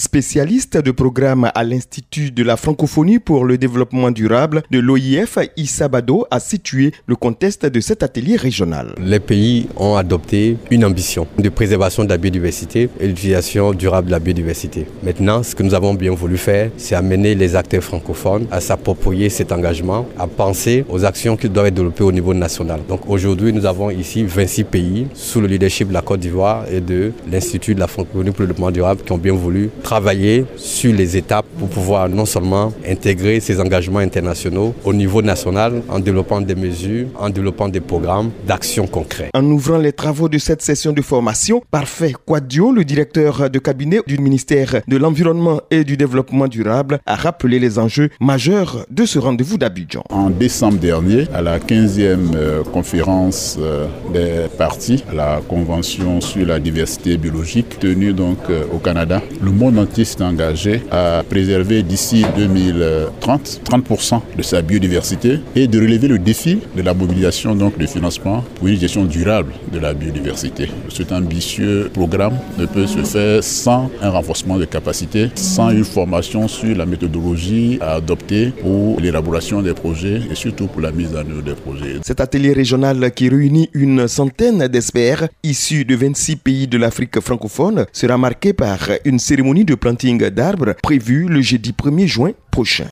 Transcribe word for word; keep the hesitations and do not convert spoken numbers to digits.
spécialiste de programme à l'Institut de la francophonie pour le développement durable de l'O I F, Issa Bado, a situé le contexte de cet atelier régional. Les pays ont adopté une ambition de préservation de la biodiversité et l'utilisation durable de la biodiversité. Maintenant, ce que nous avons bien voulu faire, c'est amener les acteurs francophones à s'approprier cet engagement, à penser aux actions qui doivent être développées au niveau national. Donc aujourd'hui, nous avons ici vingt-six pays sous le leadership de la Côte d'Ivoire et de l'Institut de la francophonie pour le développement durable qui ont bien voulu travailler sur les étapes pour pouvoir non seulement intégrer ces engagements internationaux au niveau national en développant des mesures, en développant des programmes d'action concrets. En ouvrant les travaux de cette session de formation, Parfait Quadio, le directeur de cabinet du ministère de l'Environnement et du Développement durable, a rappelé les enjeux majeurs de ce rendez-vous d'Abidjan. En décembre dernier, à la quinzième euh, conférence euh, des parties à la Convention sur la diversité biologique tenue donc euh, au Canada, le monde entier s'est engagé à préserver d'ici deux mille trente trente pour cent de sa biodiversité et de relever le défi de la mobilisation donc de financement pour une gestion durable de la biodiversité. Cet ambitieux programme ne peut se faire sans un renforcement de capacités, sans une formation sur la méthodologie à adopter pour l'élaboration des projets et surtout pour la mise en œuvre des projets. Cet atelier régional qui réunit une centaine d'experts issus de vingt-six pays de l'Afrique francophone sera marqué par une cérémonie de planting d'arbres prévue le jeudi premier juin prochain.